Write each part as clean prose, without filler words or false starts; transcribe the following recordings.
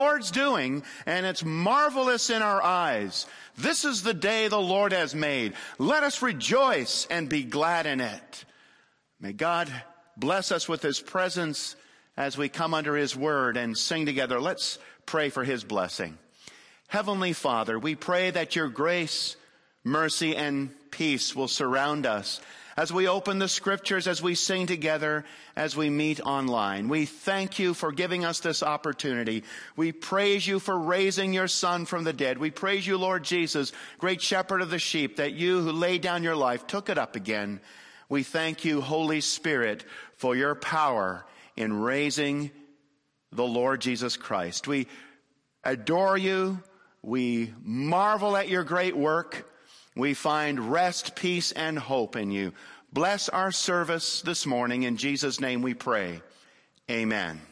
Lord's doing, and it's marvelous in our eyes. This is the day the Lord has made. Let us rejoice and be glad in it. May God bless us with his presence as we come under his word and sing together. Let's pray for his blessing. Heavenly Father, we pray that your grace, mercy, and peace will surround us as we open the scriptures, as we sing together, as we meet online. We thank you for giving us this opportunity. We praise you for raising your Son from the dead. We praise you, Lord Jesus, great shepherd of the sheep, that you who laid down your life took it up again. We thank you, Holy Spirit, for your power in raising the Lord Jesus Christ. We adore you. We marvel at your great work. We find rest, peace, and hope in you. Bless our service this morning. In Jesus' name we pray. Amen.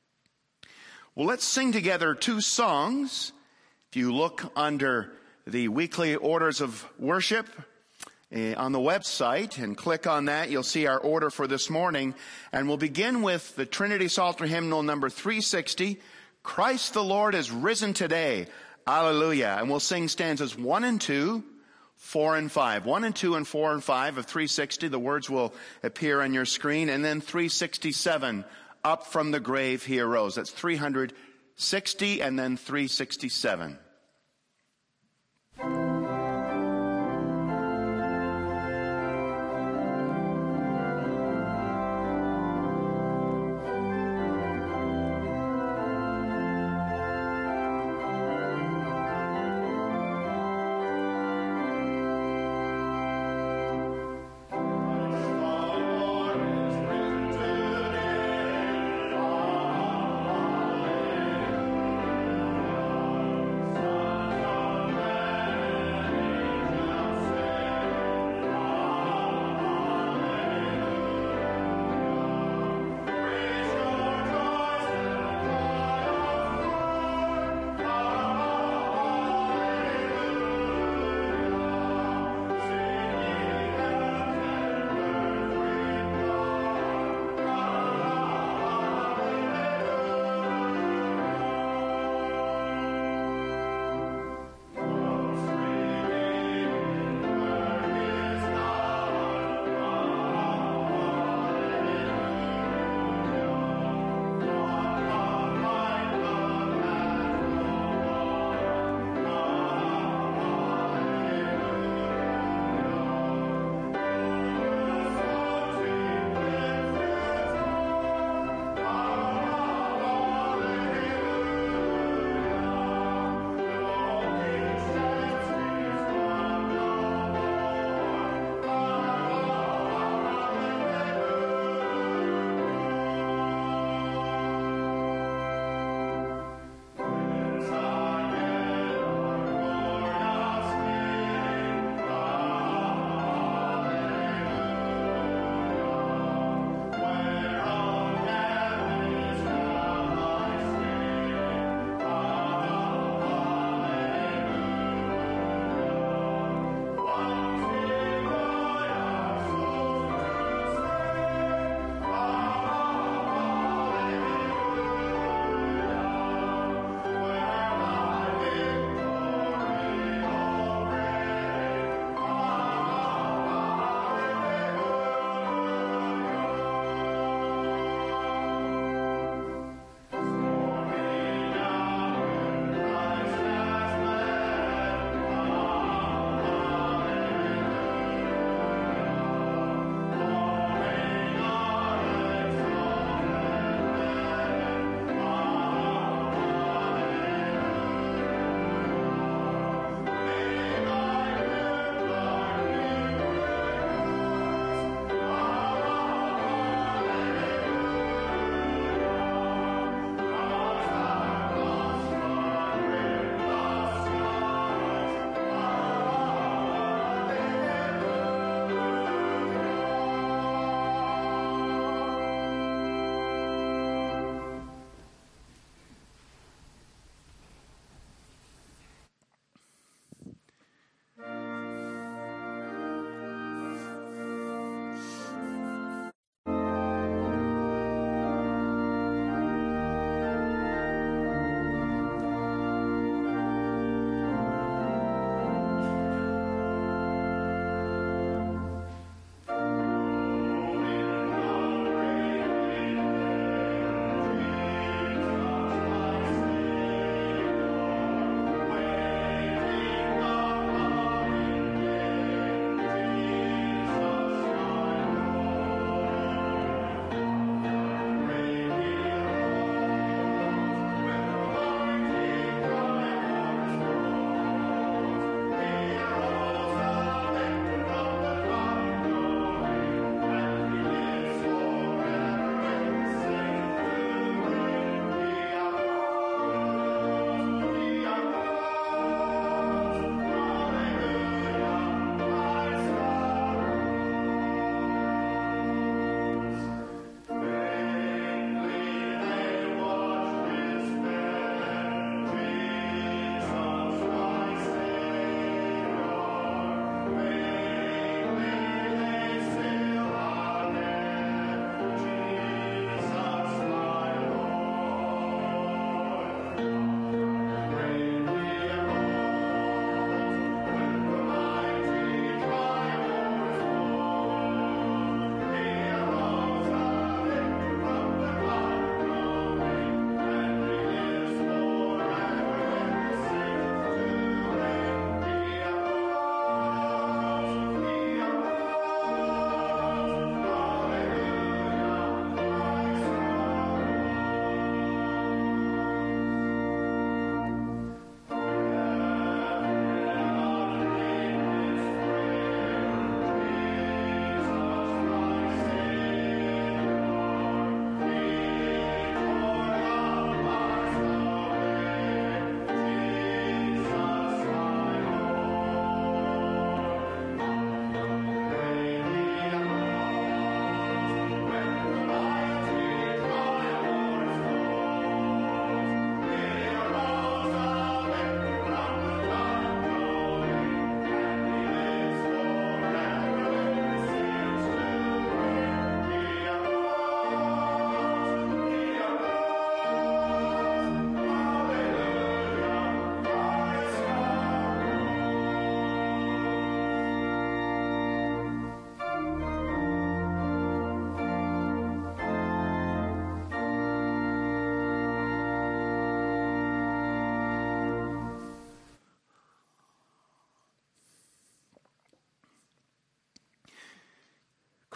Well, let's sing together two songs. If you look under the weekly orders of worship on the website and click on that, you'll see our order for this morning. And we'll begin with the Trinity Psalter hymnal number 360, Christ the Lord is risen today. Hallelujah. And we'll sing stanzas 1 and 2, 4 and 5. 1 and 2 and 4 and 5 of 360. The words will appear on your screen. And then 367, up from the grave he arose. That's 360 and then 367. Amen.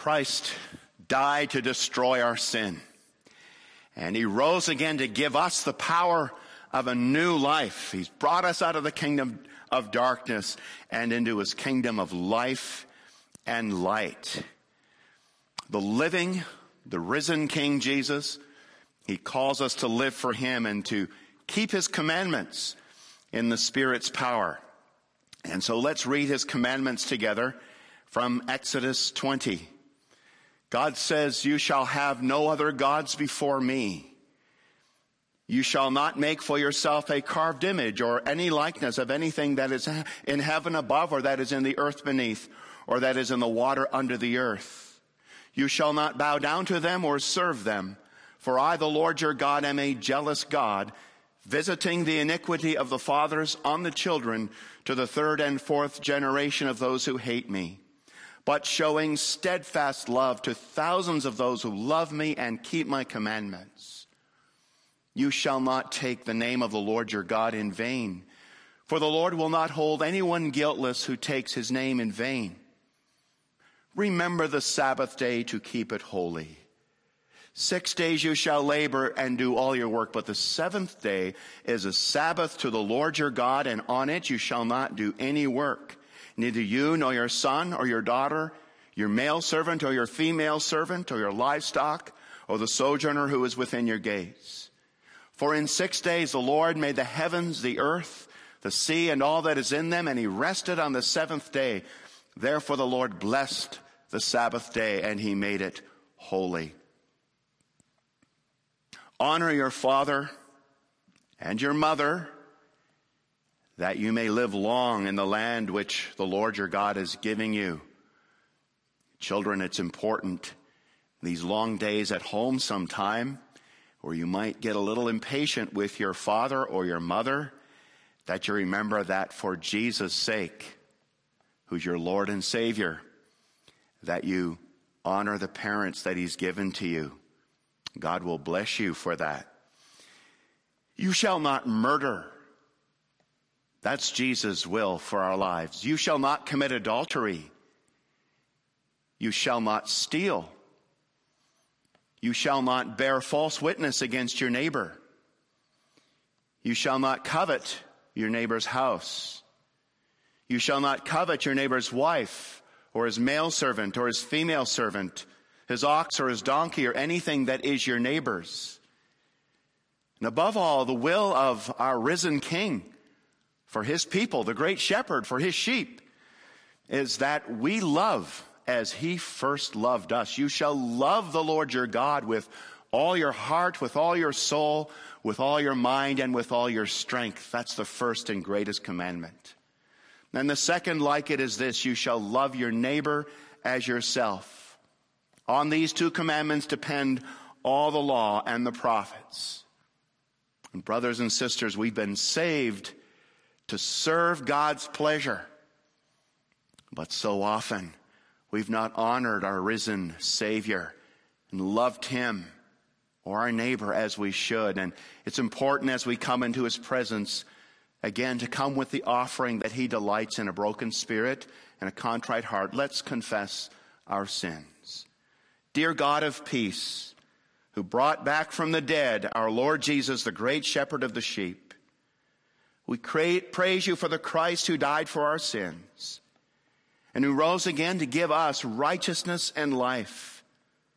Christ died to destroy our sin. And he rose again to give us the power of a new life. He's brought us out of the kingdom of darkness and into his kingdom of life and light. The living, the risen King Jesus, he calls us to live for him and to keep his commandments in the Spirit's power. And so let's read his commandments together from Exodus 20. God says, "You shall have no other gods before me. You shall not make for yourself a carved image or any likeness of anything that is in heaven above, or that is in the earth beneath, or that is in the water under the earth. You shall not bow down to them or serve them. For I, the Lord your God, am a jealous God, visiting the iniquity of the fathers on the children to the third and fourth generation of those who hate me, but showing steadfast love to thousands of those who love me and keep my commandments. You shall not take the name of the Lord your God in vain, for the Lord will not hold anyone guiltless who takes his name in vain. Remember the Sabbath day to keep it holy. 6 days you shall labor and do all your work, but the seventh day is a Sabbath to the Lord your God, and on it you shall not do any work. Neither you nor your son or your daughter, your male servant or your female servant, or your livestock, or the sojourner who is within your gates. For in 6 days the Lord made the heavens, the earth, the sea, and all that is in them, and he rested on the seventh day. Therefore the Lord blessed the Sabbath day, and he made it holy. Honor your father and your mother, that you may live long in the land which the Lord your God is giving you." Children, it's important these long days at home sometime, or you might get a little impatient with your father or your mother, that you remember that for Jesus' sake, who's your Lord and Savior, that you honor the parents that he's given to you. God will bless you for that. You shall not murder. That's Jesus' will for our lives. You shall not commit adultery. You shall not steal. You shall not bear false witness against your neighbor. You shall not covet your neighbor's house. You shall not covet your neighbor's wife, or his male servant, or his female servant, his ox or his donkey, or anything that is your neighbor's. And above all, the will of our risen King for his people, the great shepherd for his sheep, is that we love as he first loved us. You shall love the Lord your God with all your heart, with all your soul, with all your mind, and with all your strength. That's the first and greatest commandment. And the second like it is this: you shall love your neighbor as yourself. On these two commandments depend all the law and the prophets. And brothers and sisters, we've been saved to serve God's pleasure. But so often we've not honored our risen Savior and loved him or our neighbor as we should. And it's important as we come into his presence, again, to come with the offering that he delights in: a broken spirit and a contrite heart. Let's confess our sins. Dear God of peace, who brought back from the dead our Lord Jesus, the great shepherd of the sheep, we praise you for the Christ who died for our sins and who rose again to give us righteousness and life.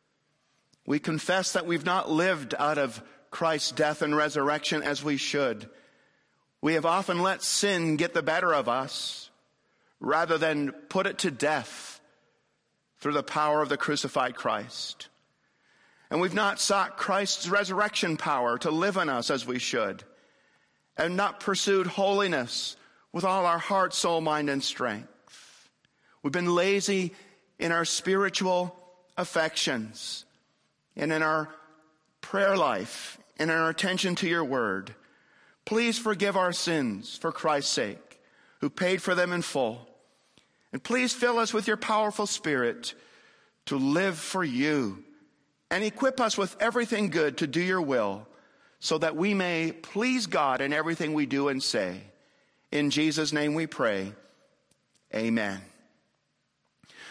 We confess that we've not lived out of Christ's death and resurrection as we should. We have often let sin get the better of us rather than put it to death through the power of the crucified Christ. And we've not sought Christ's resurrection power to live in us as we should, and not pursued holiness with all our heart, soul, mind, and strength. We've been lazy in our spiritual affections and in our prayer life and in our attention to your word. Please forgive our sins for Christ's sake, who paid for them in full. And please fill us with your powerful Spirit to live for you, and equip us with everything good to do your will, so that we may please God in everything we do and say. In Jesus' name we pray. Amen.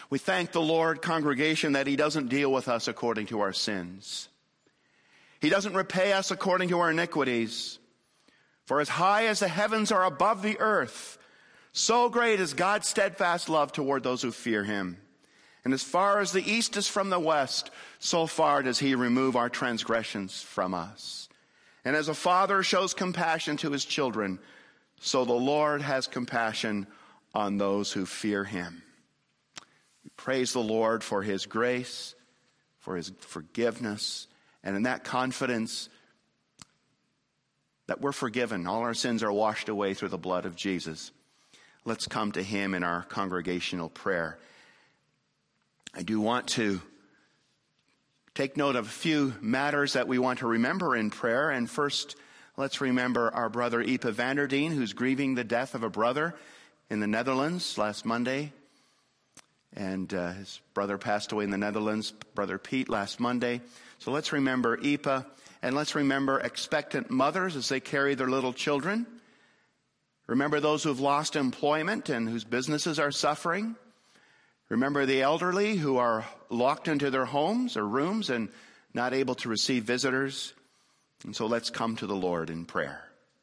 We thank the Lord, congregation, that he doesn't deal with us according to our sins. He doesn't repay us according to our iniquities. For as high as the heavens are above the earth, so great is God's steadfast love toward those who fear him. And as far as the east is from the west, so far does he remove our transgressions from us. And as a father shows compassion to his children, so the Lord has compassion on those who fear him. We praise the Lord for his grace, for his forgiveness, and in that confidence that we're forgiven. All our sins are washed away through the blood of Jesus. Let's come to him in our congregational prayer. I do want to take note of a few matters that we want to remember in prayer. And first, let's remember our brother Ipa Vanderdien, who's grieving the death of a brother in the Netherlands last Monday. And his brother passed away in the Netherlands, Brother Pete, last Monday. So let's remember Ipa, and let's remember expectant mothers as they carry their little children. Remember those who have lost employment and whose businesses are suffering. Remember the elderly who are locked into their homes or rooms and not able to receive visitors. And so let's come to the Lord in prayer.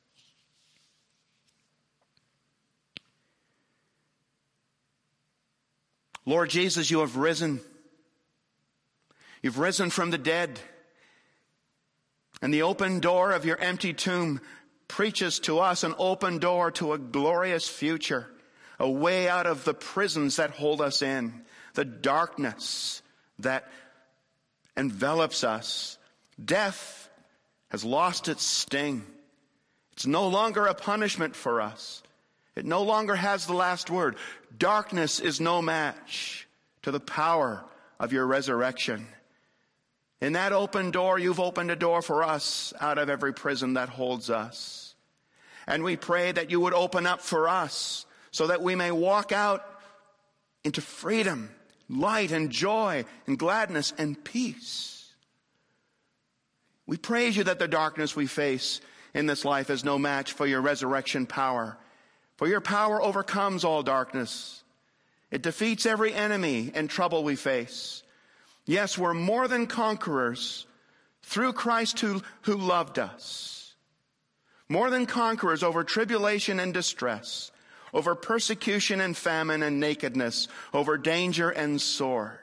Lord Jesus, you have risen. You've risen from the dead. And the open door of your empty tomb preaches to us an open door to a glorious future, a way out of the prisons that hold us in, the darkness that envelops us. Death has lost its sting. It's no longer a punishment for us. It no longer has the last word. Darkness is no match to the power of your resurrection. In that open door, you've opened a door for us out of every prison that holds us. And we pray that you would open up for us so that we may walk out into freedom, light and joy and gladness and peace. We praise you that the darkness we face in this life is no match for your resurrection power. For your power overcomes all darkness. It defeats every enemy and trouble we face. Yes, we're more than conquerors through Christ who loved us. More than conquerors over tribulation and distress, over persecution and famine and nakedness, over danger and sword.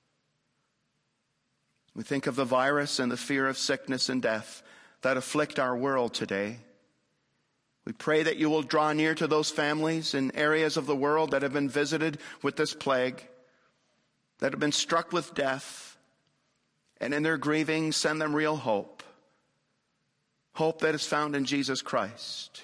We think of the virus and the fear of sickness and death that afflict our world today. We pray that you will draw near to those families in areas of the world that have been visited with this plague, that have been struck with death, and in their grieving, send them real hope. Hope that is found in Jesus Christ.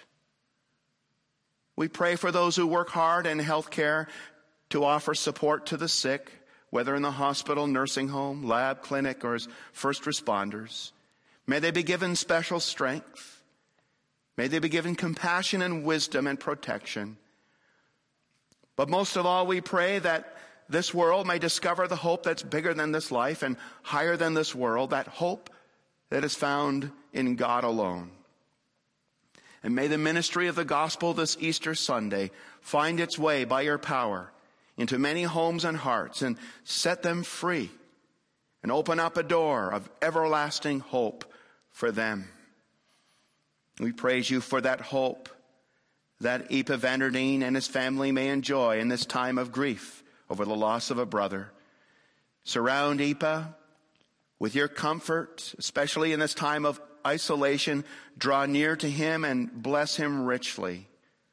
We pray for those who work hard in healthcare to offer support to the sick, whether in the hospital, nursing home, lab, clinic, or as first responders. May they be given special strength. May they be given compassion and wisdom and protection. But most of all, we pray that this world may discover the hope that's bigger than this life and higher than this world, that hope that is found in God alone. And may the ministry of the gospel this Easter Sunday find its way by your power into many homes and hearts and set them free and open up a door of everlasting hope for them. We praise you for that hope that Ipa Vanderdien and his family may enjoy in this time of grief over the loss of a brother. Surround Ipa with your comfort, especially in this time of isolation. Draw near to him and bless him richly.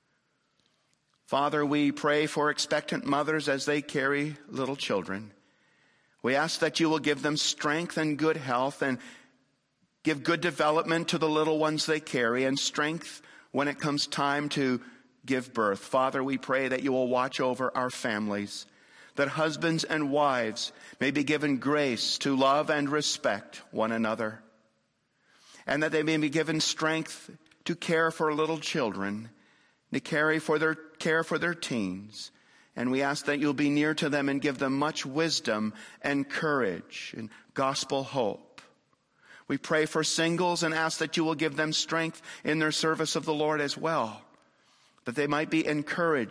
Father, we pray for expectant mothers as they carry little children. We ask that you will give them strength and good health and give good development to the little ones they carry and strength when it comes time to give birth. Father, we pray that you will watch over our families, that husbands and wives may be given grace to love and respect one another, and that they may be given strength to care for little children, to care for their teens. And we ask that you'll be near to them and give them much wisdom and courage and gospel hope. We pray for singles and ask that you will give them strength in their service of the Lord as well, that they might be encouraged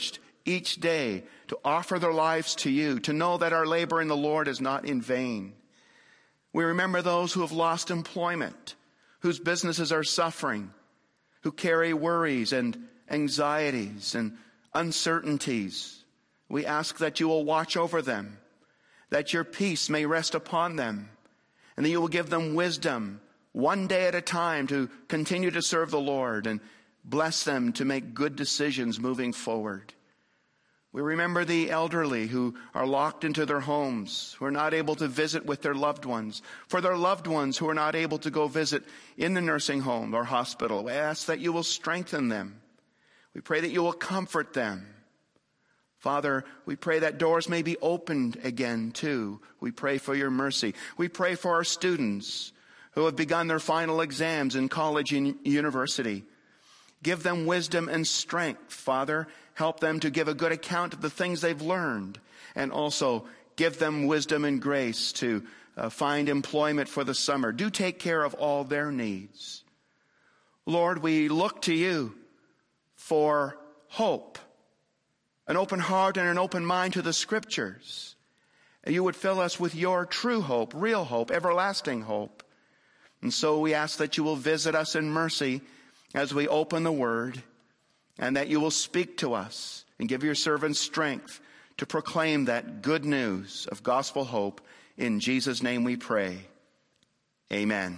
each day to offer their lives to you, to know that our labor in the Lord is not in vain. We remember those who have lost employment, whose businesses are suffering, who carry worries and anxieties and uncertainties. We ask that you will watch over them, that your peace may rest upon them, and that you will give them wisdom one day at a time to continue to serve the Lord, and bless them to make good decisions moving forward. We remember the elderly who are locked into their homes, who are not able to visit with their loved ones. For their loved ones who are not able to go visit in the nursing home or hospital, we ask that you will strengthen them. We pray that you will comfort them. Father, we pray that doors may be opened again too. We pray for your mercy. We pray for our students who have begun their final exams in college and university. Give them wisdom and strength, Father. Help them to give a good account of the things they've learned, and also give them wisdom and grace to find employment for the summer. Do take care of all their needs. Lord, we look to you for hope, an open heart and an open mind to the Scriptures. You would fill us with your true hope, real hope, everlasting hope. And so we ask that you will visit us in mercy as we open the Word, and that you will speak to us and give your servants strength to proclaim that good news of gospel hope. In Jesus' name we pray. Amen.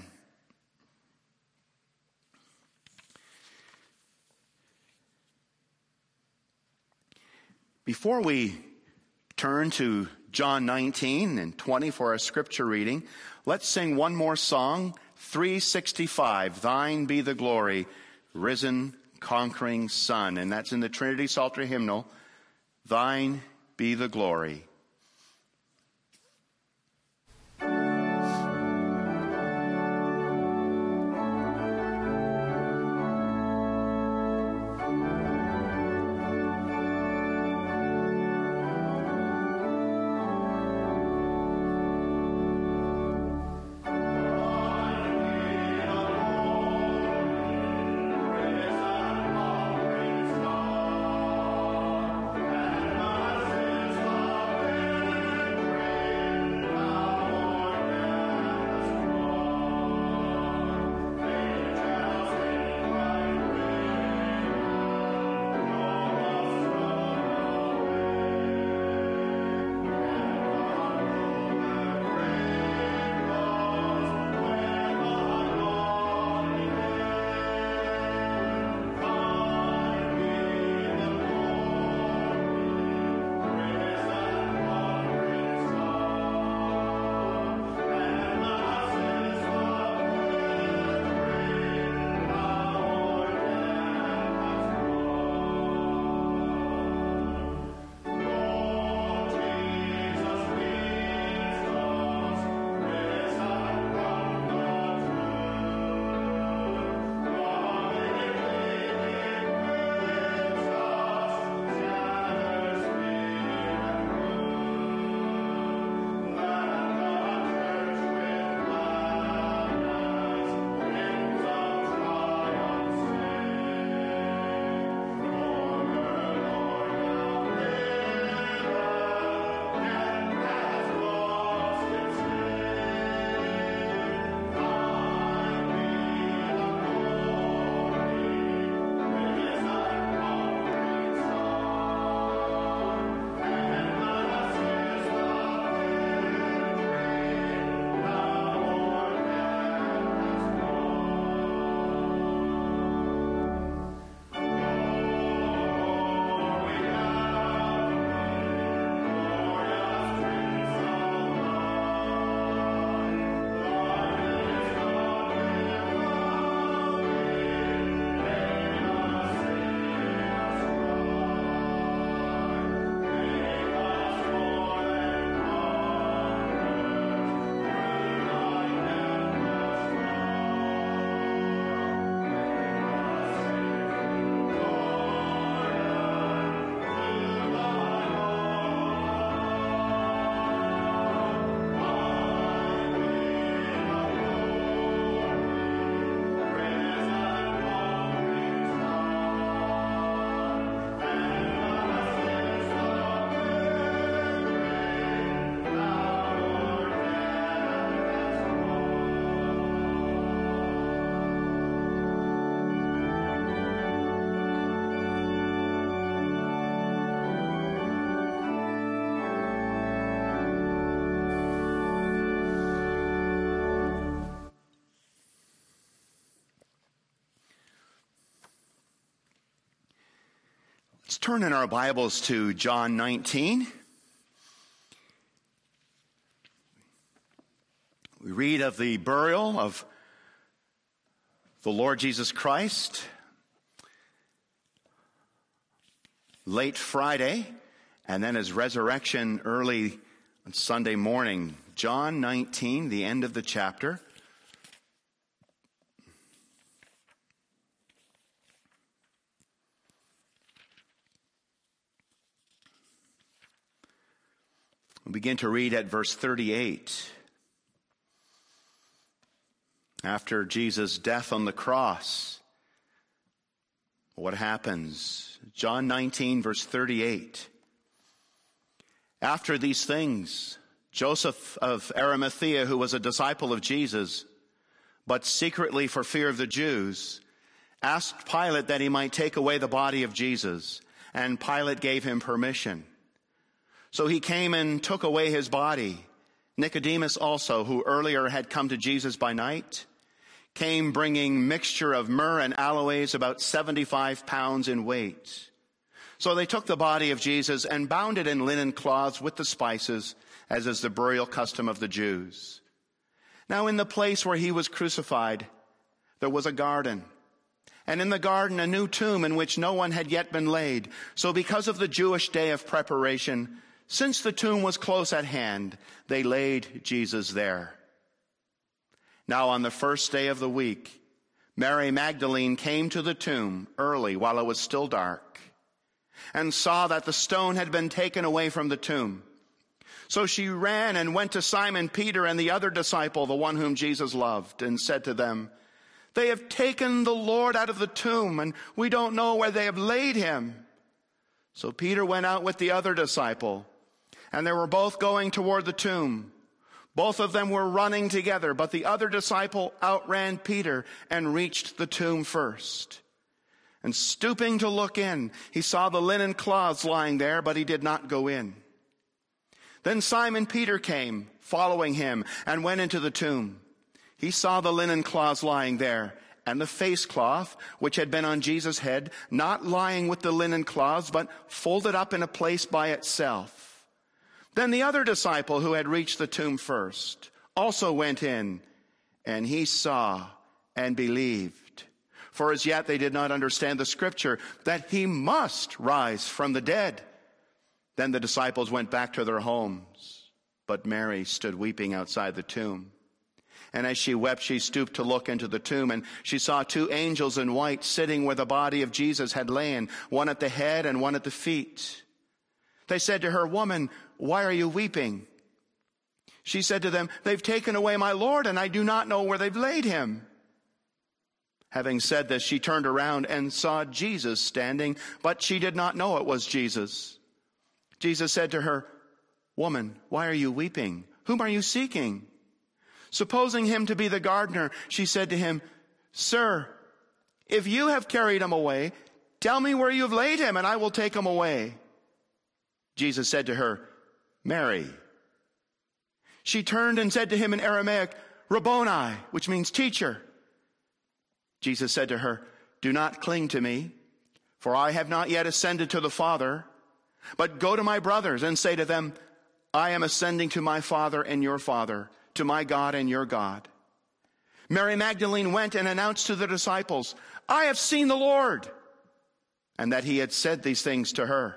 Before we turn to John 19 and 20 for our scripture reading, let's sing one more song, 365, Thine Be the Glory, Risen, Conquering Son. And that's in the Trinity Psalter hymnal, Thine Be the Glory. Let's turn in our Bibles to John 19. We read of the burial of the Lord Jesus Christ late Friday, and then his resurrection early on Sunday morning. John 19, the end of the chapter. We begin to read at verse 38. After Jesus' death on the cross, what happens? John 19, verse 38. After these things, Joseph of Arimathea, who was a disciple of Jesus, but secretly for fear of the Jews, asked Pilate that he might take away the body of Jesus, and Pilate gave him permission. So he came and took away his body. Nicodemus also, who earlier had come to Jesus by night, came bringing mixture of myrrh and aloes, about 75 pounds in weight. So they took the body of Jesus and bound it in linen cloths with the spices, as is the burial custom of the Jews. Now in the place where he was crucified, there was a garden. And in the garden a new tomb in which no one had yet been laid. So because of the Jewish day of preparation, since the tomb was close at hand, they laid Jesus there. Now on the first day of the week, Mary Magdalene came to the tomb early while it was still dark, and saw that the stone had been taken away from the tomb. So she ran and went to Simon Peter and the other disciple, the one whom Jesus loved, and said to them, "They have taken the Lord out of the tomb, and we don't know where they have laid him." So Peter went out with the other disciple, and they were both going toward the tomb. Both of them were running together, but the other disciple outran Peter and reached the tomb first. And stooping to look in, he saw the linen cloths lying there, but he did not go in. Then Simon Peter came, following him, and went into the tomb. He saw the linen cloths lying there, and the face cloth, which had been on Jesus' head, not lying with the linen cloths, but folded up in a place by itself. Then the other disciple who had reached the tomb first also went in, and he saw and believed. For as yet they did not understand the scripture that he must rise from the dead. Then the disciples went back to their homes, but Mary stood weeping outside the tomb. And as she wept, she stooped to look into the tomb, and she saw two angels in white sitting where the body of Jesus had lain, one at the head and one at the feet. They said to her, "Woman, why are you weeping?" She said to them, "They've taken away my Lord, and I do not know where they've laid him." Having said this, she turned around and saw Jesus standing, but she did not know it was Jesus. Jesus said to her, "Woman, why are you weeping? Whom are you seeking?" Supposing him to be the gardener, she said to him, "Sir, if you have carried him away, tell me where you have laid him, and I will take him away." Jesus said to her, "Mary." She turned and said to him in Aramaic, "Rabboni," which means teacher. Jesus said to her, "Do not cling to me, for I have not yet ascended to the Father, but go to my brothers and say to them, I am ascending to my Father and your Father, to my God and your God." Mary Magdalene went and announced to the disciples, "I have seen the Lord," and that he had said these things to her.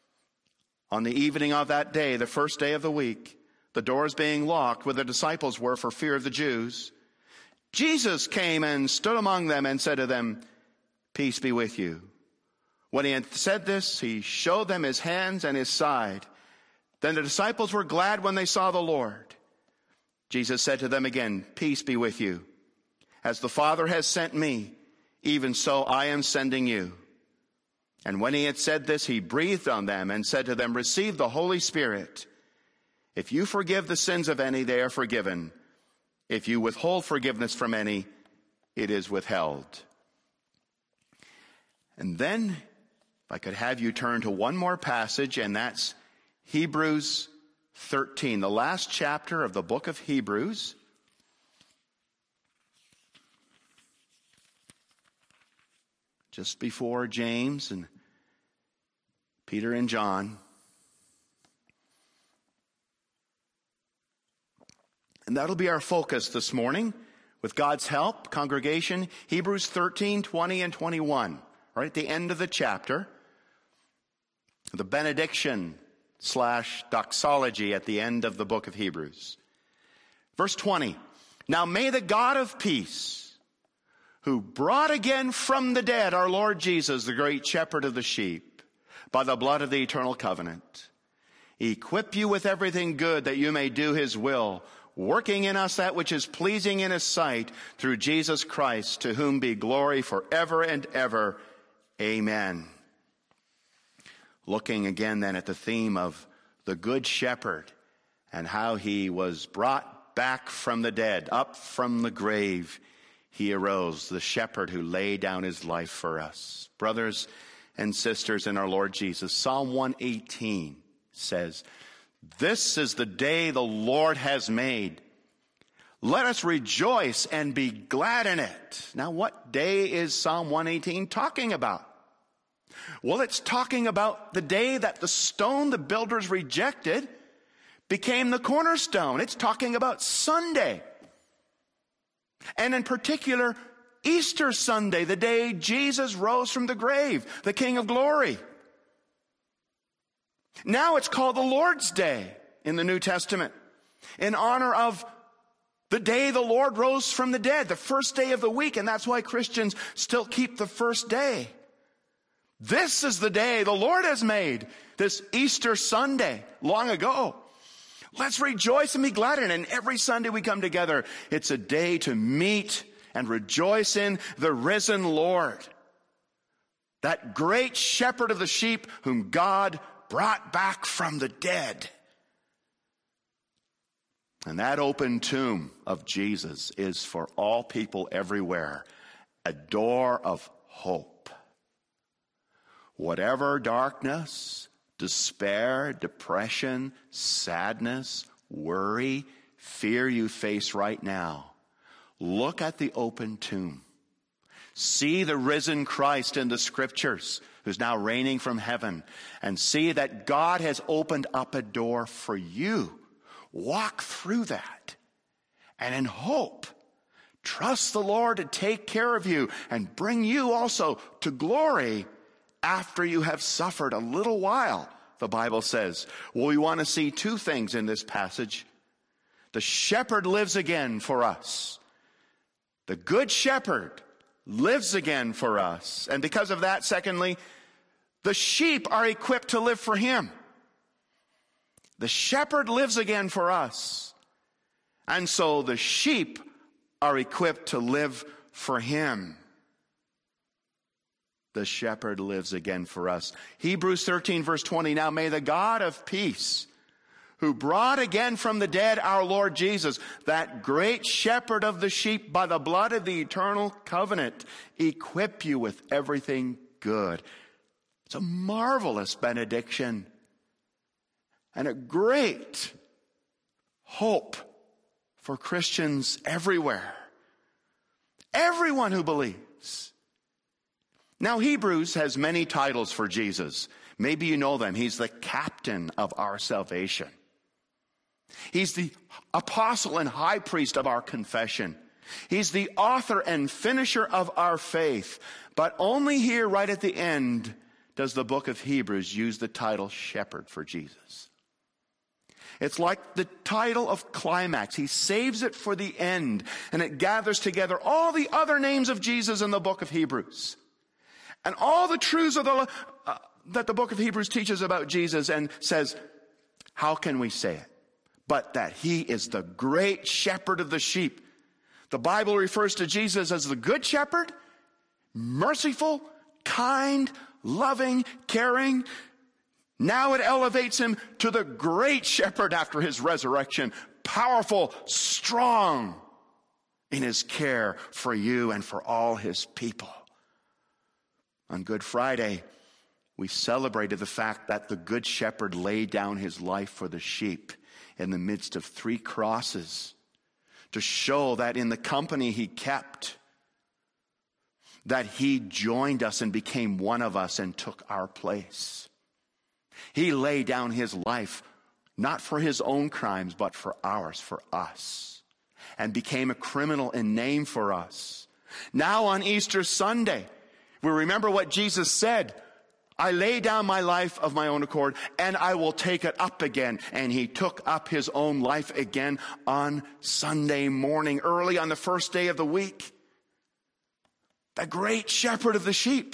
On the evening of that day, the first day of the week, the doors being locked where the disciples were for fear of the Jews, Jesus came and stood among them and said to them, "Peace be with you." When he had said this, he showed them his hands and his side. Then the disciples were glad when they saw the Lord. Jesus said to them again, "Peace be with you. As the Father has sent me, even so I am sending you." And when he had said this, he breathed on them and said to them, "Receive the Holy Spirit. If you forgive the sins of any, they are forgiven. If you withhold forgiveness from any, it is withheld." And then, if I could have you turn to one more passage, and that's Hebrews 13, the last chapter of the book of Hebrews. Just before James and Peter and John. And that'll be our focus this morning. With God's help, congregation, Hebrews 13, 20, and 21. Right at the end of the chapter. The benediction / doxology at the end of the book of Hebrews. Verse 20. Now may the God of peace, who brought again from the dead our Lord Jesus, the great shepherd of the sheep, by the blood of the eternal covenant, equip you with everything good that you may do his will, working in us that which is pleasing in his sight, through Jesus Christ, to whom be glory forever and ever. Amen. Looking again then at the theme of the Good Shepherd and how he was brought back from the dead, up from the grave. He arose, the shepherd who laid down his life for us. Brothers and sisters in our Lord Jesus, Psalm 118 says, "This is the day the Lord has made. Let us rejoice and be glad in it." Now, what day is Psalm 118 talking about? Well, it's talking about the day that the stone the builders rejected became the cornerstone. It's talking about Sunday. And in particular, Easter Sunday, the day Jesus rose from the grave, the King of Glory. Now it's called the Lord's Day in the New Testament, in honor of the day the Lord rose from the dead, the first day of the week, and that's why Christians still keep the first day. This is the day the Lord has made, this Easter Sunday, long ago. Let's rejoice and be glad in it. And every Sunday we come together, it's a day to meet and rejoice in the risen Lord, that great shepherd of the sheep whom God brought back from the dead. And that open tomb of Jesus is for all people everywhere a door of hope. Whatever darkness, despair, depression, sadness, worry, fear you face right now, look at the open tomb. See the risen Christ in the scriptures, who's now reigning from heaven, and see that God has opened up a door for you. Walk through that, and in hope, trust the Lord to take care of you and bring you also to glory after you have suffered a little while, the Bible says. Well, we want to see two things in this passage. The shepherd lives again for us. The good shepherd lives again for us. And because of that, secondly, the sheep are equipped to live for him. The shepherd lives again for us. And so the sheep are equipped to live for him. The shepherd lives again for us. Hebrews 13 verse 20, now may the God of peace, who brought again from the dead our Lord Jesus, that great shepherd of the sheep by the blood of the eternal covenant, equip you with everything good. It's a marvelous benediction and a great hope for Christians everywhere. Everyone who believes. Now, Hebrews has many titles for Jesus. Maybe you know them. He's the captain of our salvation. He's the apostle and high priest of our confession. He's the author and finisher of our faith. But only here, right at the end, does the book of Hebrews use the title shepherd for Jesus. It's like the title of climax. He saves it for the end, and it gathers together all the other names of Jesus in the book of Hebrews. And all the truths of that the book of Hebrews teaches about Jesus, and says, how can we say it? But that he is the great shepherd of the sheep. The Bible refers to Jesus as the good shepherd, merciful, kind, loving, caring. Now it elevates him to the great shepherd after his resurrection, powerful, strong in his care for you and for all his people. On Good Friday, we celebrated the fact that the Good Shepherd laid down his life for the sheep in the midst of 3 crosses to show that in the company he kept, that he joined us and became one of us and took our place. He laid down his life, not for his own crimes, but for ours, for us, and became a criminal in name for us. Now on Easter Sunday, we remember what Jesus said, I lay down my life of my own accord, and I will take it up again. And he took up his own life again on Sunday morning, early on the first day of the week. The great shepherd of the sheep.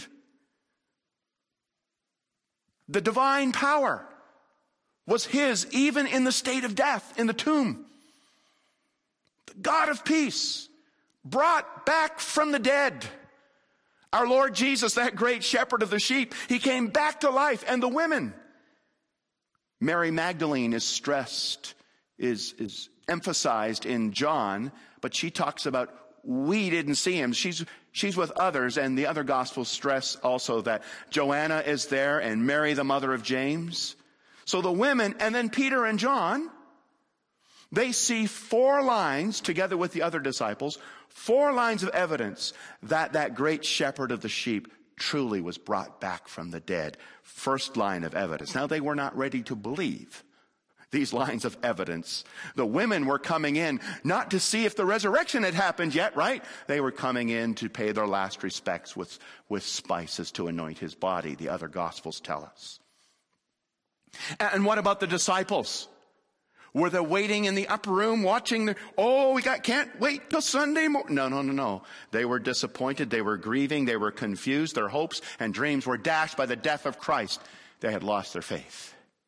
The divine power was his even in the state of death, in the tomb. The God of peace, brought back from the dead. Our Lord Jesus, that great shepherd of the sheep, he came back to life. And the women, Mary Magdalene is stressed, is emphasized in John, but she talks about we didn't see him. She's with others, and the other Gospels stress also that Joanna is there and Mary, the mother of James. So the women, and then Peter and John, they see 4 lines, together with the other disciples, 4 lines of evidence that that great shepherd of the sheep truly was brought back from the dead. First line of evidence. Now, they were not ready to believe these lines of evidence. The women were coming in not to see if the resurrection had happened yet, right? They were coming in to pay their last respects with spices to anoint his body, the other Gospels tell us. And what about the disciples? Were they waiting in the upper room watching can't wait till Sunday morning? No. They were disappointed. They were grieving. They were confused. Their hopes and dreams were dashed by the death of Christ. They had lost their faith.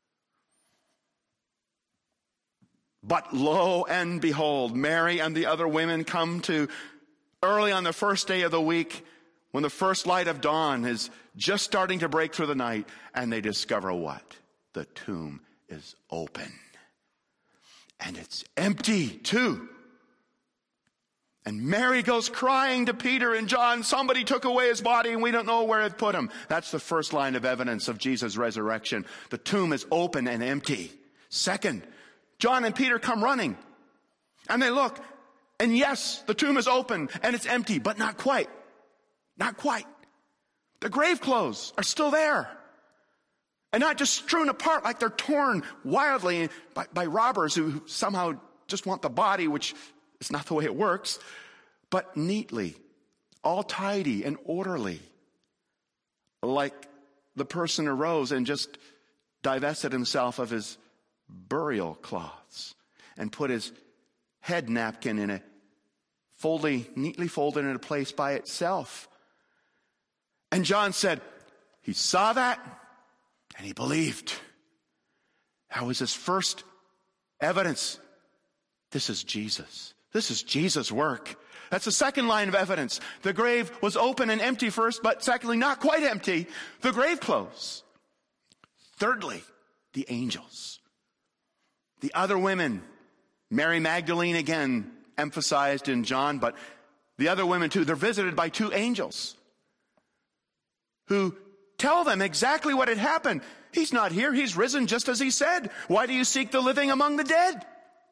But lo and behold, Mary and the other women come to early on the first day of the week when the first light of dawn is just starting to break through the night, and they discover what? The tomb is open. And it's empty too. And Mary goes crying to Peter and John, somebody took away his body and we don't know where it put him. That's the first line of evidence of Jesus' resurrection. The tomb is open and empty. Second, John and Peter come running. And they look. And yes, the tomb is open and it's empty, but not quite. Not quite. The grave clothes are still there. And not just strewn apart like they're torn wildly by robbers who somehow just want the body, which is not the way it works, but neatly, all tidy and orderly, like the person arose and just divested himself of his burial cloths and put his head napkin in a neatly folded in a place by itself. And John said, he saw that, and he believed. That was his first evidence. This is Jesus. This is Jesus' work. That's the second line of evidence. The grave was open and empty first, but secondly, not quite empty. The grave clothes. Thirdly, the angels. The other women, Mary Magdalene again emphasized in John, but the other women too, they're visited by 2 angels who tell them exactly what had happened. He's not here. He's risen just as he said. Why do you seek the living among the dead?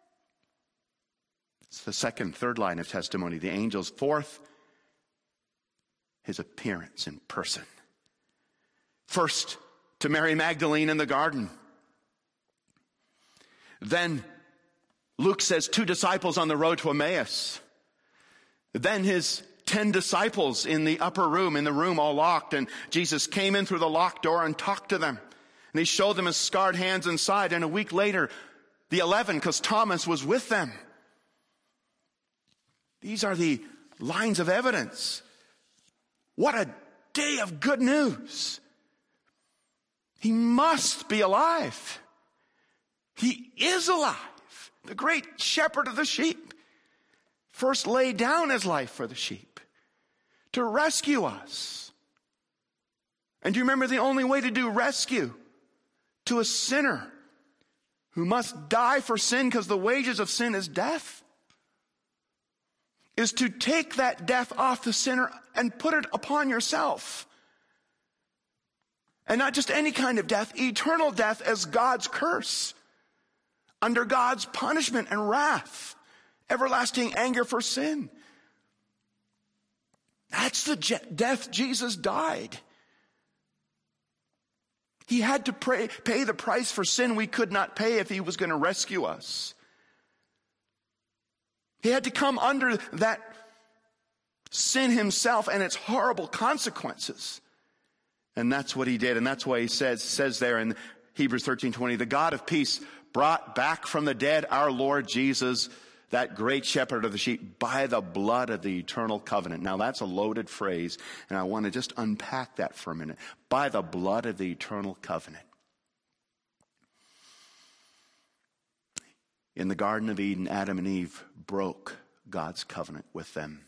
It's the third line of testimony. The angels. Fourth, his appearance in person. First, to Mary Magdalene in the garden. Then, Luke says 2 disciples on the road to Emmaus. Then his 10 disciples in the upper room, in the room all locked, and Jesus came in through the locked door and talked to them. And he showed them his scarred hands and side. And a week later, the 11, because Thomas was with them. These are the lines of evidence. What a day of good news. He must be alive. He is alive. The great shepherd of the sheep first laid down his life for the sheep to rescue us. And do you remember the only way to do rescue to a sinner who must die for sin because the wages of sin is death is to take that death off the sinner and put it upon yourself. And not just any kind of death, eternal death as God's curse, under God's punishment and wrath, everlasting anger for sin. That's the death Jesus died. He had to pay the price for sin we could not pay if he was going to rescue us. He had to come under that sin himself and its horrible consequences. And that's what he did. And that's why he says there in Hebrews 13:20, the God of peace brought back from the dead our Lord Jesus, that great shepherd of the sheep, by the blood of the eternal covenant. Now that's a loaded phrase, and I want to just unpack that for a minute. By the blood of the eternal covenant. In the Garden of Eden, Adam and Eve broke God's covenant with them.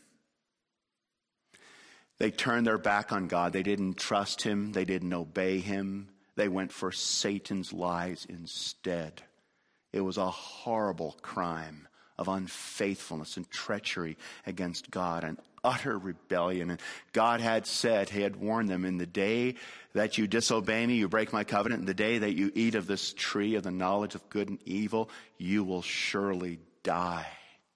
They turned their back on God. They didn't trust him. They didn't obey him. They went for Satan's lies instead. It was a horrible crime of unfaithfulness and treachery against God and utter rebellion. And God had said, he had warned them, in the day that you disobey me, you break my covenant, in the day that you eat of this tree of the knowledge of good and evil, you will surely die.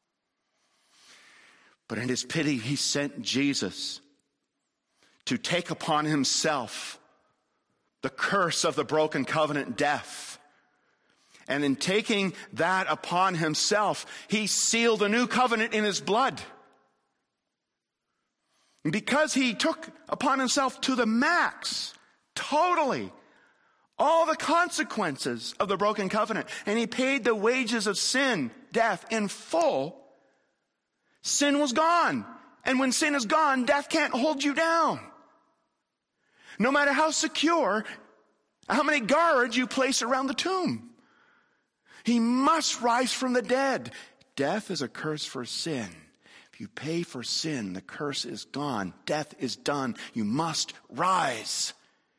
But in his pity, he sent Jesus to take upon himself the curse of the broken covenant, death. And in taking that upon himself, he sealed a new covenant in his blood. And because he took upon himself to the max, totally, all the consequences of the broken covenant, and he paid the wages of sin, death, in full, sin was gone. And when sin is gone, death can't hold you down. No matter how secure, how many guards you place around the tomb. He must rise from the dead. Death is a curse for sin. If you pay for sin, the curse is gone. Death is done. You must rise.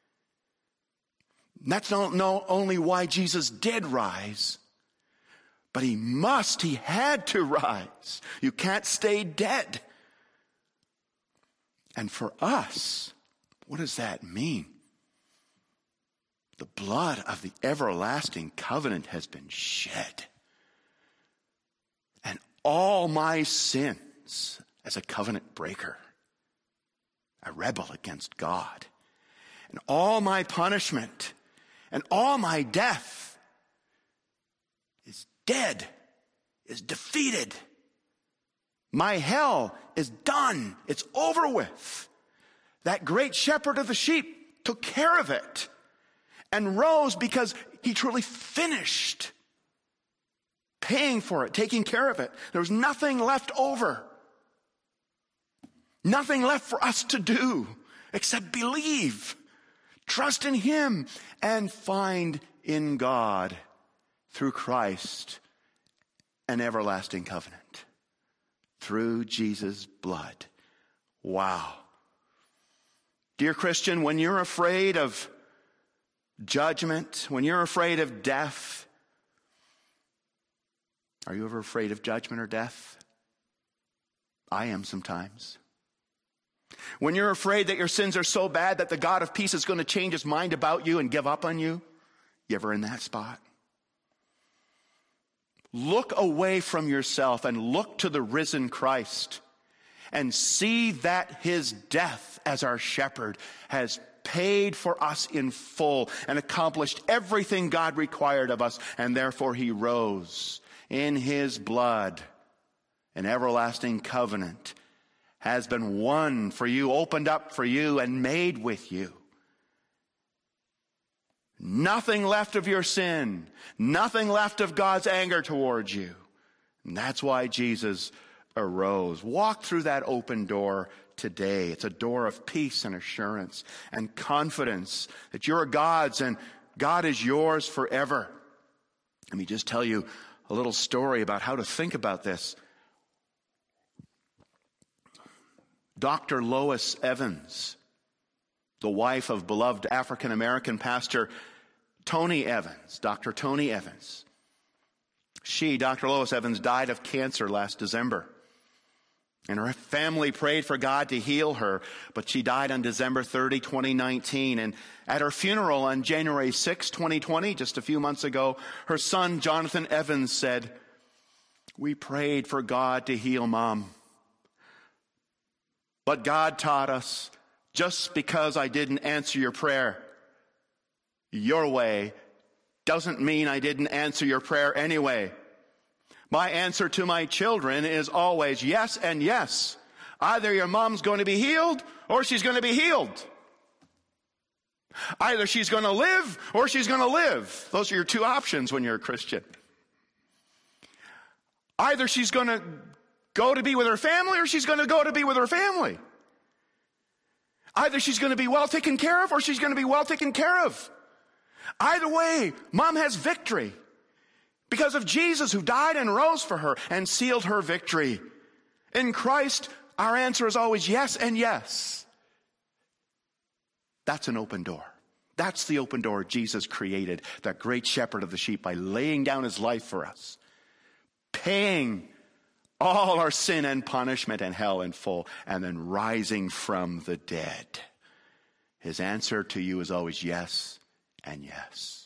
And that's not only why Jesus did rise, but he had to rise. You can't stay dead. And for us, what does that mean? The blood of the everlasting covenant has been shed. And all my sins as a covenant breaker, a rebel against God, and all my punishment and all my death is dead, is defeated. My hell is done. It's over with. That great shepherd of the sheep took care of it and rose because he truly finished paying for it, taking care of it. There was nothing left over. Nothing left for us to do except believe, trust in him, and find in God through Christ an everlasting covenant. Through Jesus' blood. Wow. Dear Christian, when you're afraid of judgment, when you're afraid of death, are you ever afraid of judgment or death? I am sometimes. When you're afraid that your sins are so bad that the God of peace is going to change his mind about you and give up on you, you ever in that spot? Look away from yourself and look to the risen Christ and see that his death as our shepherd has paid for us in full and accomplished everything God required of us, and therefore he rose in his blood. An everlasting covenant has been won for you, opened up for you, and made with you. Nothing left of your sin, nothing left of God's anger towards you. And that's why Jesus arose. Walk through that open door today. It's a door of peace and assurance and confidence that you're God's and God is yours forever. Let me just tell you a little story about how to think about this. Dr. Lois Evans, the wife of beloved African-American pastor Tony Evans, Dr. Tony Evans. She, Dr. Lois Evans, died of cancer last December. And her family prayed for God to heal her, but she died on December 30, 2019. And at her funeral on January 6, 2020, just a few months ago, her son, Jonathan Evans, said, "We prayed for God to heal Mom. But God taught us, just because I didn't answer your prayer your way doesn't mean I didn't answer your prayer anyway. My answer to my children is always yes and yes. Either your mom's going to be healed or she's going to be healed. Either she's going to live or she's going to live. Those are your two options when you're a Christian. Either she's going to go to be with her family or she's going to go to be with her family. Either she's going to be well taken care of or she's going to be well taken care of. Either way, mom has victory because of Jesus who died and rose for her and sealed her victory. In Christ, our answer is always yes and yes. That's an open door. That's the open door Jesus created, that great shepherd of the sheep, by laying down his life for us, paying all our sin and punishment and hell in full, and then rising from the dead. His answer to you is always yes and yes.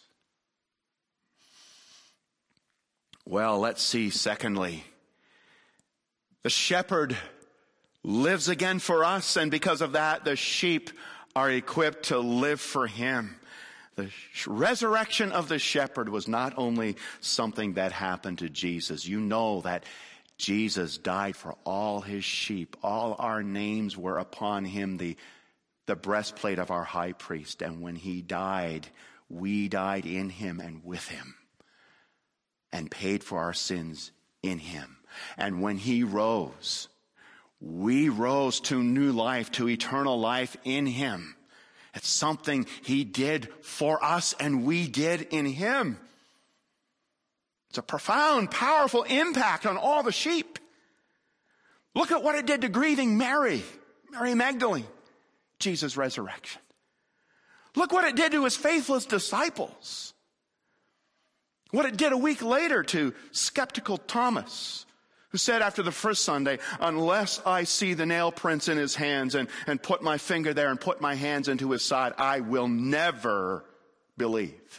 Well, let's see, secondly, the shepherd lives again for us, and because of that, the sheep are equipped to live for him. The resurrection of the shepherd was not only something that happened to Jesus. You know that Jesus died for all his sheep. All our names were upon him, the breastplate of our high priest. And when he died, we died in him and with him, and paid for our sins in him. And when he rose, we rose to new life, to eternal life in him. It's something he did for us and we did in him. It's a profound, powerful impact on all the sheep. Look at what it did to grieving Mary Magdalene, Jesus' resurrection. Look what it did to his faithless disciples. What it did a week later to skeptical Thomas, who said after the first Sunday, unless I see the nail prints in his hands and put my finger there and put my hands into his side, I will never believe.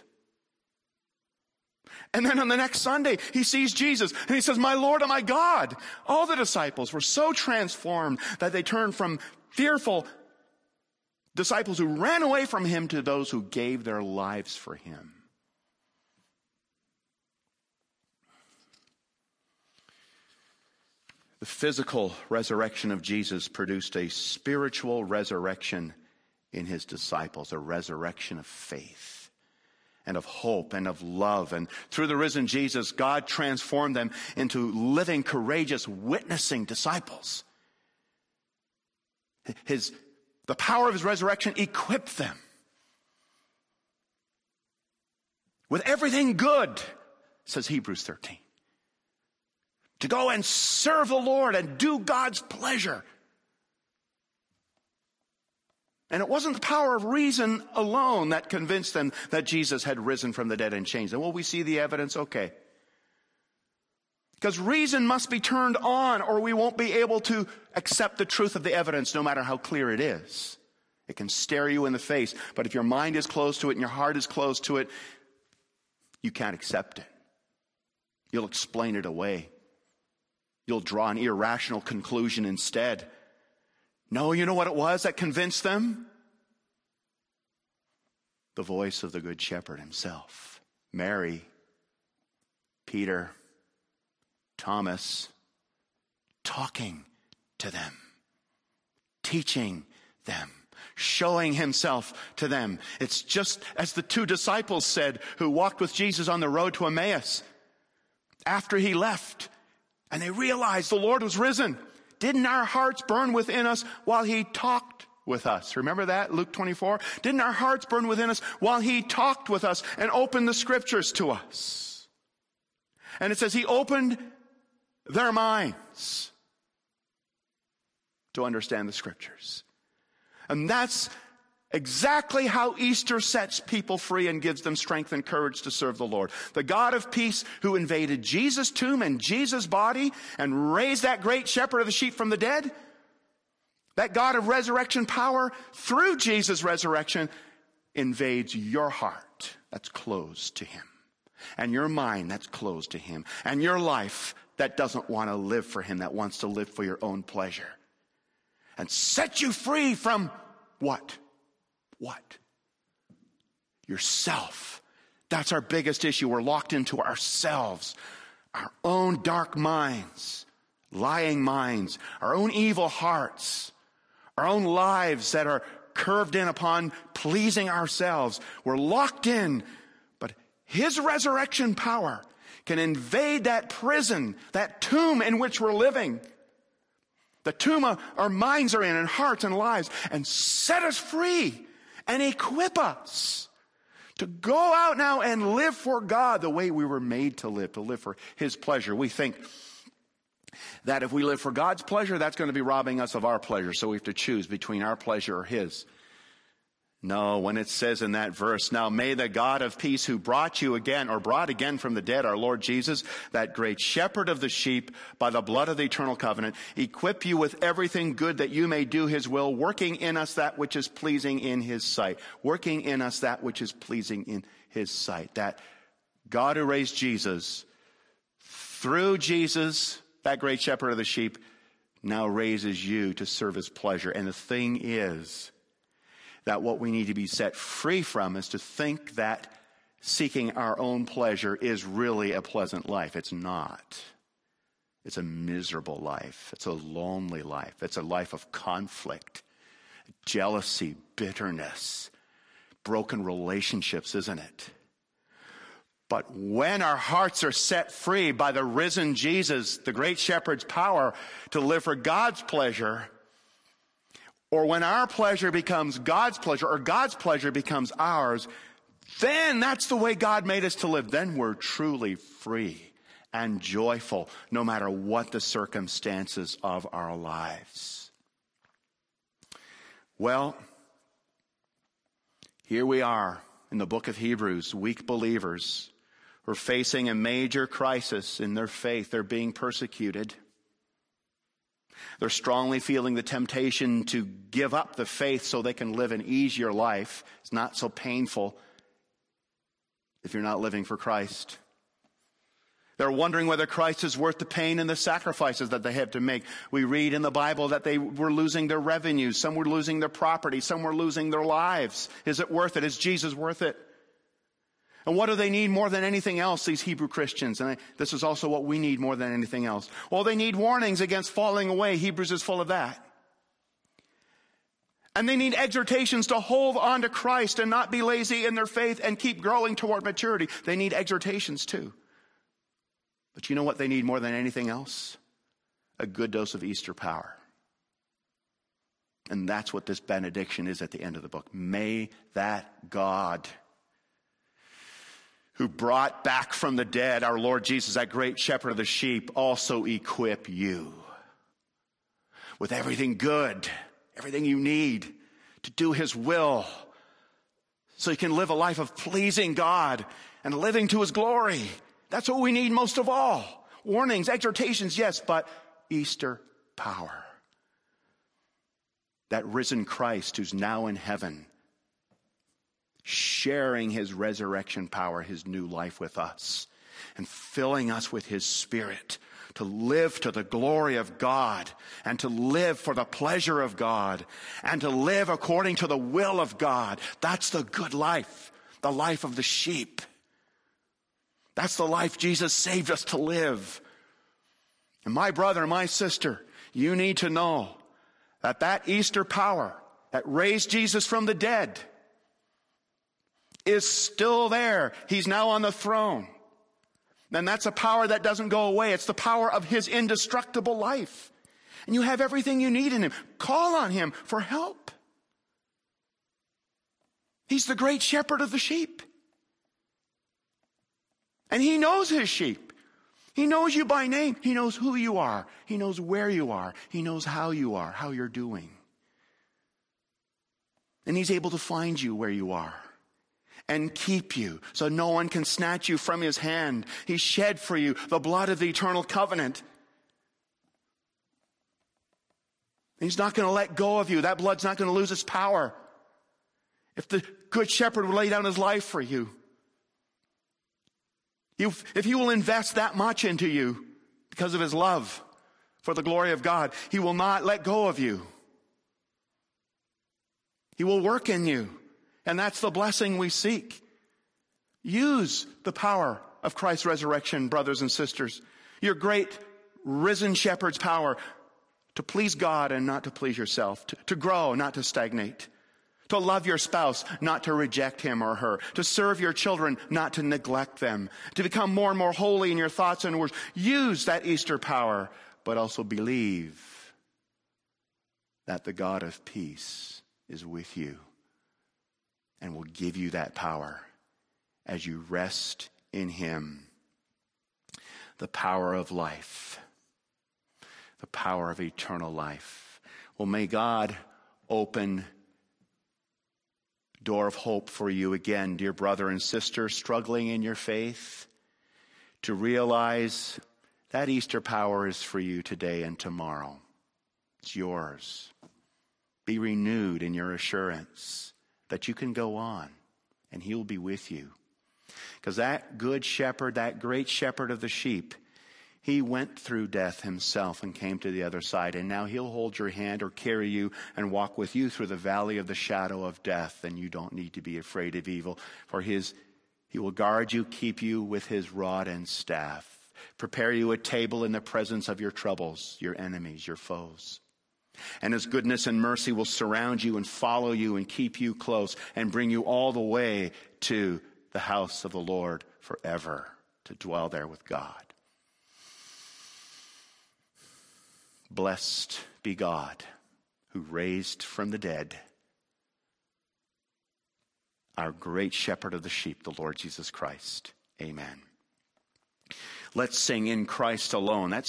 And then on the next Sunday, he sees Jesus and he says, my Lord and my God. All the disciples were so transformed that they turned from fearful disciples who ran away from him to those who gave their lives for him. The physical resurrection of Jesus produced a spiritual resurrection in his disciples, a resurrection of faith and of hope and of love. And through the risen Jesus, God transformed them into living, courageous, witnessing disciples. The power of his resurrection equipped them with everything good, says Hebrews 13. To go and serve the Lord and do God's pleasure. And it wasn't the power of reason alone that convinced them that Jesus had risen from the dead and changed them. Well, we see the evidence, okay. Because reason must be turned on or we won't be able to accept the truth of the evidence no matter how clear it is. It can stare you in the face, but if your mind is closed to it and your heart is closed to it, you can't accept it. You'll explain it away. You'll draw an irrational conclusion instead. No, you know what it was that convinced them? The voice of the Good Shepherd himself. Mary, Peter, Thomas, talking to them, teaching them, showing himself to them. It's just as the two disciples said who walked with Jesus on the road to Emmaus after he left. And they realized the Lord was risen. Didn't our hearts burn within us while he talked with us? Remember that, Luke 24? Didn't our hearts burn within us while he talked with us and opened the scriptures to us? And it says he opened their minds to understand the scriptures. And that's exactly how Easter sets people free and gives them strength and courage to serve the Lord. The God of peace who invaded Jesus' tomb and Jesus' body and raised that great shepherd of the sheep from the dead, that God of resurrection power through Jesus' resurrection invades your heart that's closed to him, and your mind that's closed to him, and your life that doesn't want to live for him, that wants to live for your own pleasure, and set you free from what? What? yourself. That's our biggest issue. We're locked into ourselves, our own dark minds, lying minds, our own evil hearts, our own lives that are curved in upon pleasing ourselves. We're locked in, but his resurrection power can invade that prison, that tomb in which we're living, the tomb our minds are in and hearts and lives, and set us free and equip us to go out now and live for God the way we were made to live for his pleasure. We think that if we live for God's pleasure, that's going to be robbing us of our pleasure, so we have to choose between our pleasure or his. No, when it says in that verse, now may the God of peace who brought again from the dead our Lord Jesus, that great shepherd of the sheep, by the blood of the eternal covenant, equip you with everything good that you may do his will, working in us that which is pleasing in his sight. Working in us that which is pleasing in his sight. That God who raised Jesus, through Jesus, that great shepherd of the sheep, now raises you to serve his pleasure. And the thing is that what we need to be set free from is to think that seeking our own pleasure is really a pleasant life. It's not. It's a miserable life. It's a lonely life. It's a life of conflict, jealousy, bitterness, broken relationships, isn't it? But when our hearts are set free by the risen Jesus, the great shepherd's power to live for God's pleasure, or when our pleasure becomes God's pleasure, or God's pleasure becomes ours, then that's the way God made us to live. Then we're truly free and joyful, no matter what the circumstances of our lives. Well, here we are in the book of Hebrews, weak believers who are facing a major crisis in their faith. They're being persecuted. They're strongly feeling the temptation to give up the faith so they can live an easier life. It's not so painful if you're not living for Christ. They're wondering whether Christ is worth the pain and the sacrifices that they have to make. We read in the Bible that they were losing their revenues. Some were losing their property. Some were losing their lives. Is it worth it? Is Jesus worth it? And what do they need more than anything else, these Hebrew Christians? And this is also what we need more than anything else. Well, they need warnings against falling away. Hebrews is full of that. And they need exhortations to hold on to Christ and not be lazy in their faith and keep growing toward maturity. They need exhortations too. But you know what they need more than anything else? A good dose of Easter power. And that's what this benediction is at the end of the book. May that God who brought back from the dead our Lord Jesus, that great shepherd of the sheep, also equip you with everything good, everything you need to do his will, so you can live a life of pleasing God and living to his glory. That's what we need most of all. Warnings, exhortations, yes, but Easter power. That risen Christ who's now in heaven, sharing his resurrection power, his new life with us, and filling us with his Spirit to live to the glory of God, and to live for the pleasure of God, and to live according to the will of God. That's the good life, the life of the sheep. That's the life Jesus saved us to live. And my brother, my sister, you need to know that that Easter power that raised Jesus from the dead is still there. He's now on the throne. And that's a power that doesn't go away. It's the power of his indestructible life. And you have everything you need in him. Call on him for help. He's the great shepherd of the sheep. And he knows his sheep. He knows you by name. He knows who you are. He knows where you are. He knows how you are, how you're doing. And he's able to find you where you are and keep you so no one can snatch you from his hand. He shed for you the blood of the eternal covenant. He's not going to let go of you. That blood's not going to lose its power. If the good shepherd would lay down his life for you, if he will invest that much into you because of his love for the glory of God, he will not let go of you. He will work in you And that's the blessing we seek. Use the power of Christ's resurrection, brothers and sisters. Your great risen shepherd's power to please God and not to please yourself. To grow, not to stagnate. To love your spouse, not to reject him or her. To serve your children, not to neglect them. To become more and more holy in your thoughts and words. Use that Easter power, but also believe that the God of peace is with you and will give you that power as you rest in him. The power of life. The power of eternal life. Well, may God open door of hope for you again, dear brother and sister, struggling in your faith, to realize that Easter power is for you today and tomorrow. It's yours. Be renewed in your assurance that you can go on and he will be with you. Because that good shepherd, that great shepherd of the sheep, he went through death himself and came to the other side. And now he'll hold your hand or carry you and walk with you through the valley of the shadow of death. And you don't need to be afraid of evil. For he will guard you, keep you with his rod and staff. Prepare you a table in the presence of your troubles, your enemies, your foes. And his goodness and mercy will surround you and follow you and keep you close and bring you all the way to the house of the Lord forever, to dwell there with God. Blessed be God who raised from the dead our great shepherd of the sheep, the Lord Jesus Christ. Amen. Let's sing In Christ Alone. That's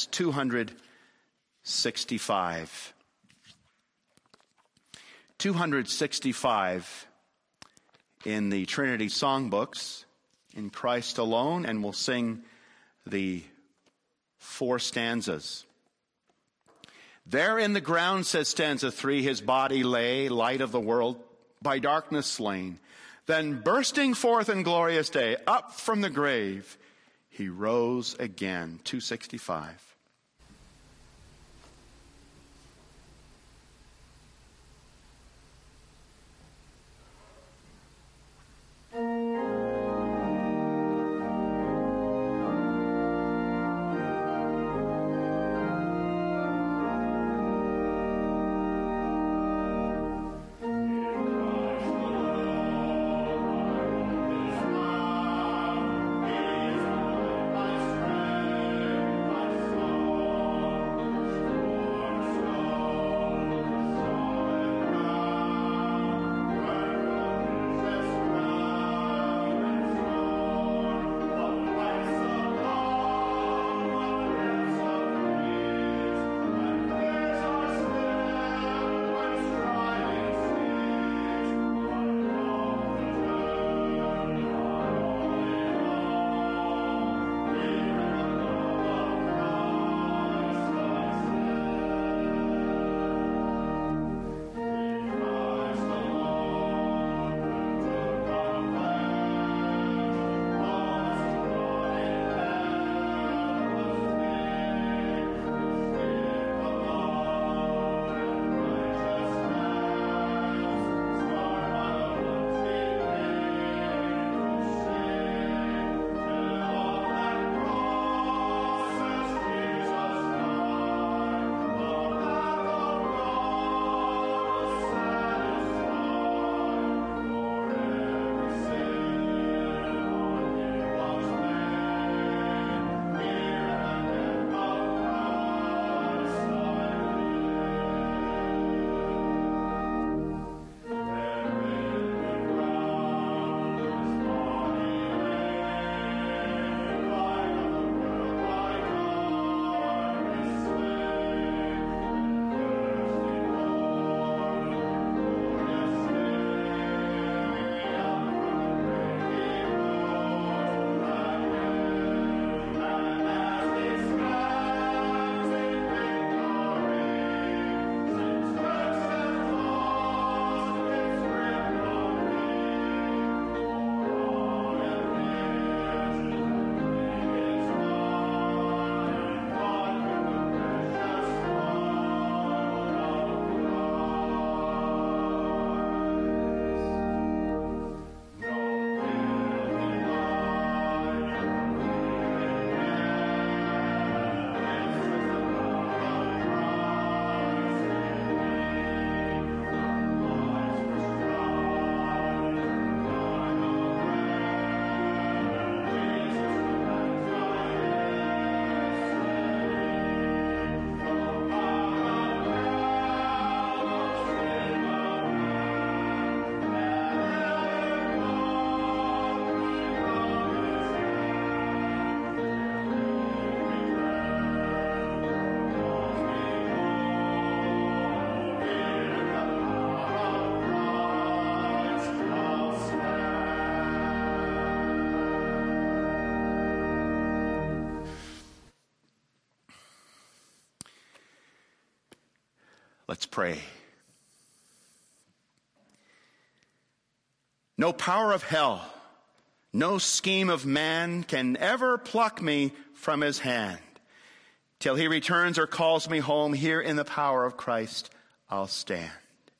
265. 265 in the Trinity songbooks, In Christ Alone, and we'll sing the 4 stanzas. There in the ground, says stanza 3, his body lay, light of the world, by darkness slain. Then bursting forth in glorious day, up from the grave, he rose again. 265. Let's pray. No power of hell, no scheme of man can ever pluck me from his hand. Till he returns or calls me home, here in the power of Christ I'll stand.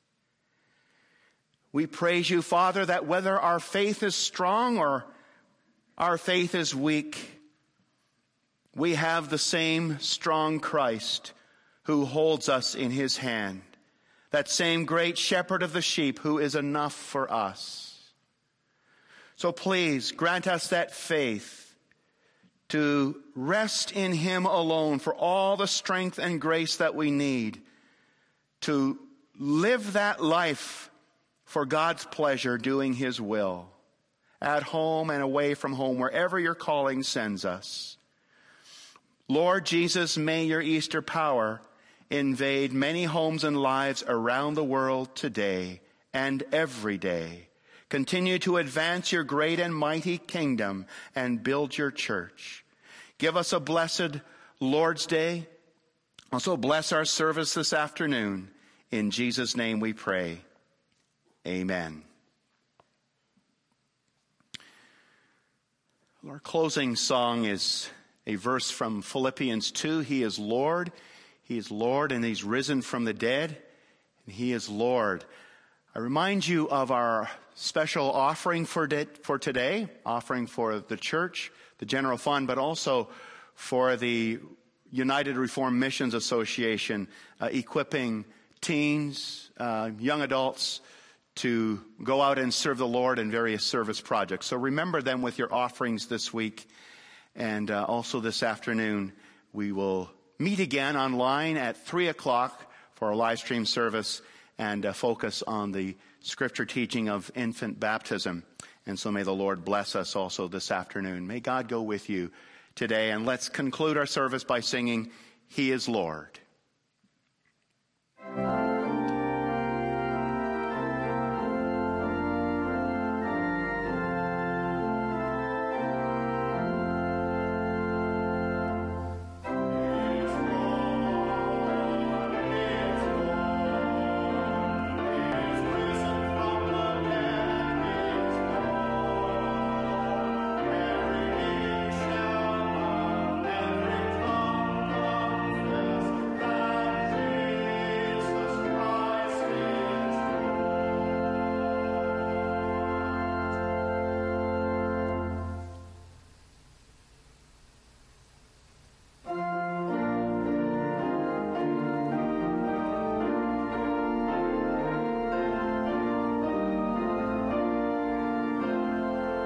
We praise you, Father, that whether our faith is strong or our faith is weak, we have the same strong Christ who holds us in his hand, that same great shepherd of the sheep who is enough for us. So please grant us that faith to rest in him alone for all the strength and grace that we need to live that life for God's pleasure, doing his will, at home and away from home, wherever your calling sends us. Lord Jesus, may your Easter power invade many homes and lives around the world today and every day. Continue to advance your great and mighty kingdom and build your church. Give us a blessed Lord's Day. Also bless our service this afternoon. In Jesus' name we pray. Amen. Our closing song is a verse from Philippians 2. He is Lord. He is Lord, and he's risen from the dead, and he is Lord. I remind you of our special offering for today, offering for the church, the general fund, but also for the United Reformed Missions Association, equipping teens, young adults to go out and serve the Lord in various service projects. So remember them with your offerings this week. And also this afternoon, we will meet again online at 3 o'clock for our live stream service and focus on the scripture teaching of infant baptism. And so may the Lord bless us also this afternoon. May God go with you today. And let's conclude our service by singing, He is Lord.